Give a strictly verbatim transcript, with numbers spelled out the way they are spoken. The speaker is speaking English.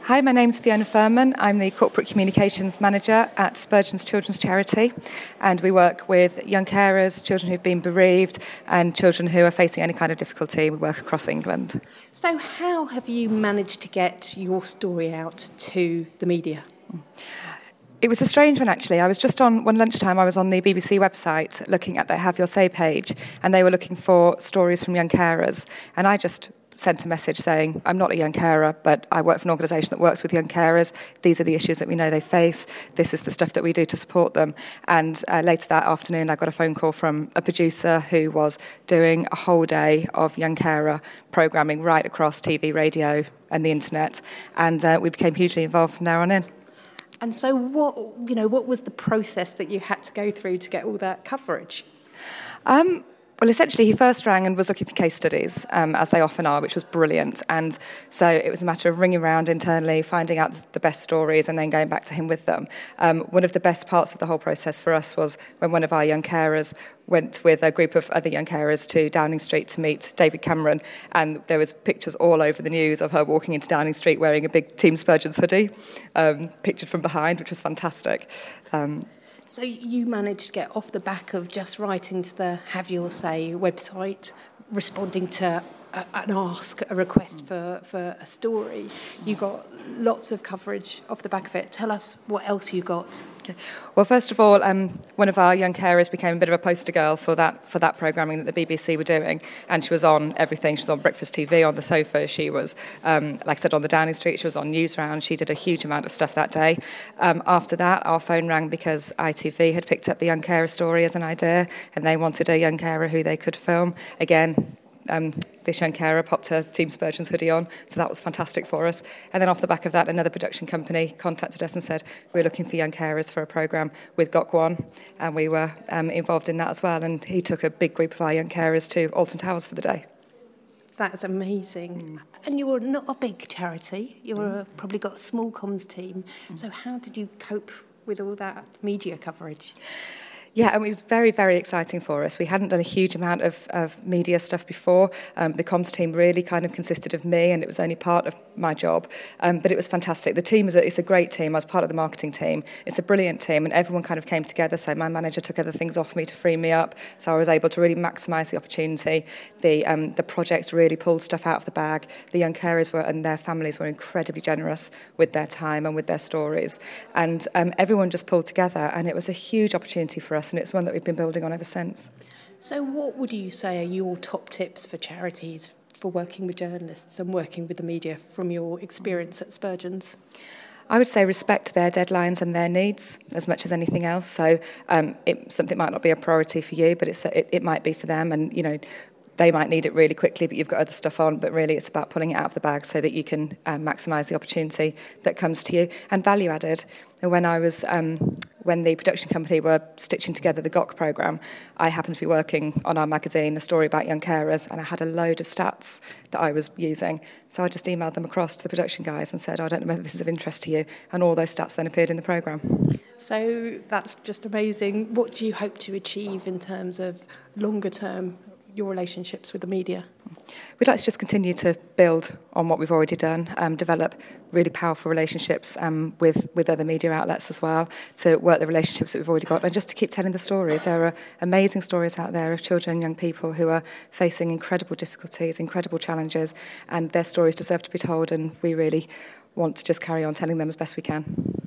Hi, my name's Fiona Furman. I'm the Corporate Communications Manager at Spurgeon's Children's Charity, and we work with young carers, children who've been bereaved, and children who are facing any kind of difficulty. We work across England. So how have you managed to get your story out to the media? It was a strange one, actually. I was just on, one lunchtime, I was on the B B C website looking at their Have Your Say page, and they were looking for stories from young carers, and I just sent a message saying, I'm not a young carer, but I work for an organisation that works with young carers. These are the issues that we know they face. This is the stuff that we do to support them. And uh, later that afternoon, I got a phone call from a producer who was doing a whole day of young carer programming right across T V, radio and the internet. And uh, we became hugely involved from there on in. And so what, you know, what was the process that you had to go through to get all that coverage? Um, Well, essentially, he first rang and was looking for case studies, um, as they often are, which was brilliant. And so it was a matter of ringing around internally, finding out the best stories, and then going back to him with them. Um, one of the best parts of the whole process for us was when one of our young carers went with a group of other young carers to Downing Street to meet David Cameron, and there was pictures all over the news of her walking into Downing Street wearing a big Team Spurgeon's hoodie, um, pictured from behind, which was fantastic. Um, So you managed to get off the back of just writing to the Have Your Say website, responding to a, an ask, a request for, for a story. You got lots of coverage off the back of it. Tell us what else you got. Okay. Well, first of all, um, one of our young carers became a bit of a poster girl for that for that programming that the B B C were doing, and she was on everything. She was on Breakfast T V, on the sofa. She was, um, like I said, on the Downing Street. She was on Newsround. She did a huge amount of stuff that day. Um, after that, our phone rang because I T V had picked up the young carer story as an idea, and they wanted a young carer who they could film. Again, Um, this young carer popped her Team Spurgeon's hoodie on, so that was fantastic for us. And then off the back of that, another production company contacted us and said, we're looking for young carers for a programme with Gok Wan, and we were um, involved in that as well. And he took a big group of our young carers to Alton Towers for the day. That's amazing. Mm. And you're not a big charity. You're mm. a, probably got a small comms team. Mm. So how did you cope with all that media coverage? Yeah, and it was very, very exciting for us. We hadn't done a huge amount of, of media stuff before. Um, the comms team really kind of consisted of me, and it was only part of my job. Um, but it was fantastic. The team is a, it's a great team. I was part of the marketing team. It's a brilliant team, and everyone kind of came together. So my manager took other things off me to free me up. So I was able to really maximise the opportunity. The um, the projects really pulled stuff out of the bag. The young carers were and their families were incredibly generous with their time and with their stories. And um, everyone just pulled together, and it was a huge opportunity for us. And it's one that we've been building on ever since. So what would you say are your top tips for charities for working with journalists and working with the media from your experience at Spurgeon's? I would say respect their deadlines and their needs as much as anything else. So um, it, something might not be a priority for you, but it's, it, it might be for them. And, you know, they might need it really quickly, but you've got other stuff on. But really, it's about pulling it out of the bag so that you can um, maximise the opportunity that comes to you. And value added. And when I was, um, when the production company were stitching together the Gok programme, I happened to be working on our magazine, a story about young carers, and I had a load of stats that I was using. So I just emailed them across to the production guys and said, oh, I don't know whether this is of interest to you. And all those stats then appeared in the programme. So that's just amazing. What do you hope to achieve in terms of longer term your relationships with the media? We'd like to just continue to build on what we've already done, um, develop really powerful relationships um, with, with other media outlets as well, to work the relationships that we've already got, and just to keep telling the stories. There are amazing stories out there of children and young people who are facing incredible difficulties, incredible challenges, and their stories deserve to be told, and we really want to just carry on telling them as best we can.